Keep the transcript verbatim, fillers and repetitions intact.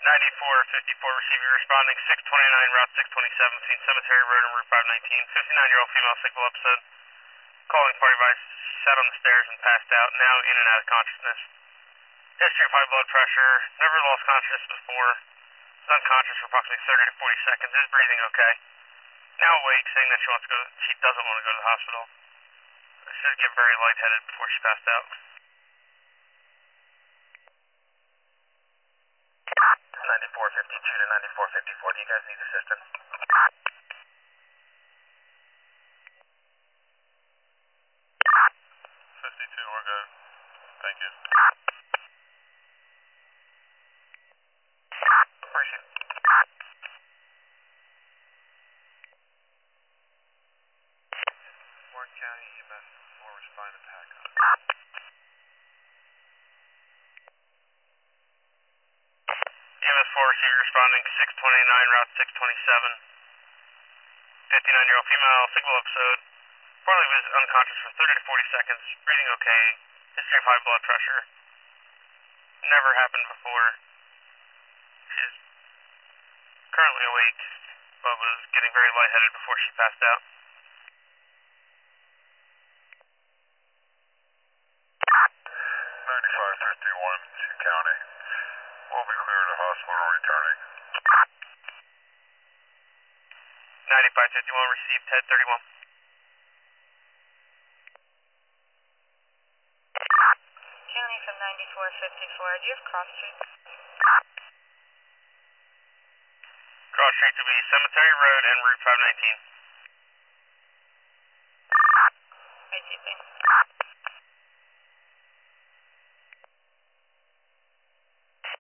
ninety-four fifty-four, receiving responding six twenty-nine, Route six twenty-seven between Cemetery Road and Route five nineteen. fifty-nine-year-old female signal episode. Calling party advice, sat on the stairs and passed out, now in and out of consciousness. History of high blood pressure, never lost consciousness before. Was unconscious for approximately thirty to forty seconds, is breathing okay. Now awake, saying that she wants to go, she doesn't want to go to the hospital. She was getting very lightheaded before she passed out. ninety-four fifty-two to ninety-four fifty-four, do you guys need assistance? fifty-two, we're good. Thank you. Appreciate it. Warren County E M S four responding to Paco. E M S four receiving responding six twenty-nine, Route six twenty-seven. fifty-nine-year-old female signal episode. Reportedly was unconscious for thirty to forty seconds, breathing okay. History of high blood pressure. Never happened before. She's currently awake, but was getting very lightheaded before she passed out. ninety-five fifty-one, King County. Will be clear to hospital returning. ninety-five fifty-one, received ten thirty-one. County from ninety-four fifty-four, do you have Cross Street? Cross Street to be Cemetery Road and Route five nineteen. I see, thanks.